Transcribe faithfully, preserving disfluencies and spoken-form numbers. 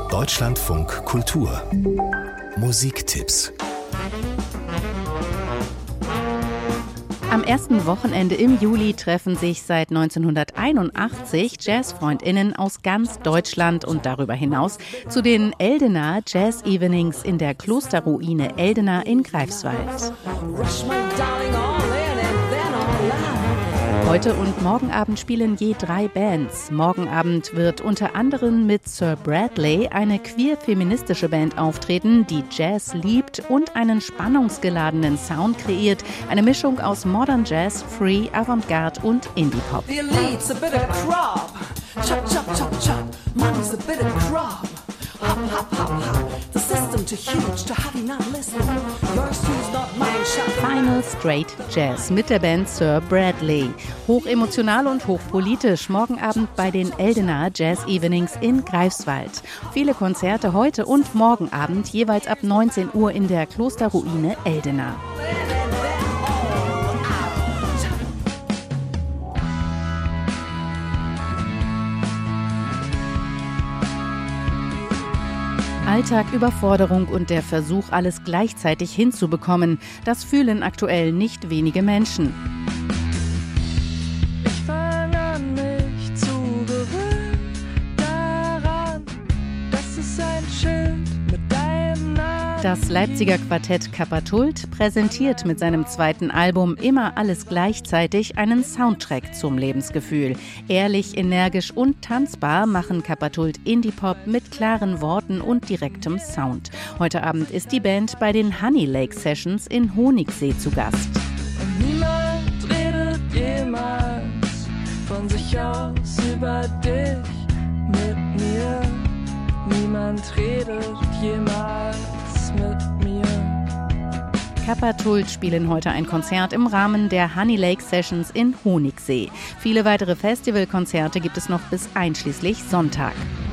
Deutschlandfunk Kultur Musiktipps. Am ersten Wochenende im Juli treffen sich seit neunzehnhunderteinundachtzig Jazzfreundinnen aus ganz Deutschland und darüber hinaus zu den Eldener Jazz Evenings in der Klosterruine Eldena in Greifswald. Heute und morgen Abend spielen je drei Bands. Morgen Abend wird unter anderem mit Sir Bradley eine queer-feministische Band auftreten, die Jazz liebt und einen spannungsgeladenen Sound kreiert. Eine Mischung aus Modern Jazz, Free, Avantgarde und Indie-Pop. Final Straight Jazz mit der Band Sir Bradley. Hochemotional und hochpolitisch. Morgen Abend bei den Eldener Jazz Evenings in Greifswald. Viele Konzerte heute und morgen Abend jeweils ab neunzehn Uhr in der Klosterruine Eldena. Alltag, Überforderung und der Versuch, alles gleichzeitig hinzubekommen, das fühlen aktuell nicht wenige Menschen. Ich fange an, mich zu gewöhnen daran, dass es ein Schild mit deinem Namen. Das Leipziger Quartett Kapatult präsentiert mit seinem zweiten Album Immer alles gleichzeitig einen Soundtrack zum Lebensgefühl. Ehrlich, energisch und tanzbar machen Kapatult Indie-Pop mit klaren Worten und direktem Sound. Heute Abend ist die Band bei den Honey Lake Sessions in Honigsee zu Gast. Und niemand redet jemals von sich aus über dich mit mir. Niemand redet jemals mit mir. Kapatult spielen heute ein Konzert im Rahmen der Honey Lake Sessions in Honigsee. Viele weitere Festivalkonzerte gibt es noch bis einschließlich Sonntag.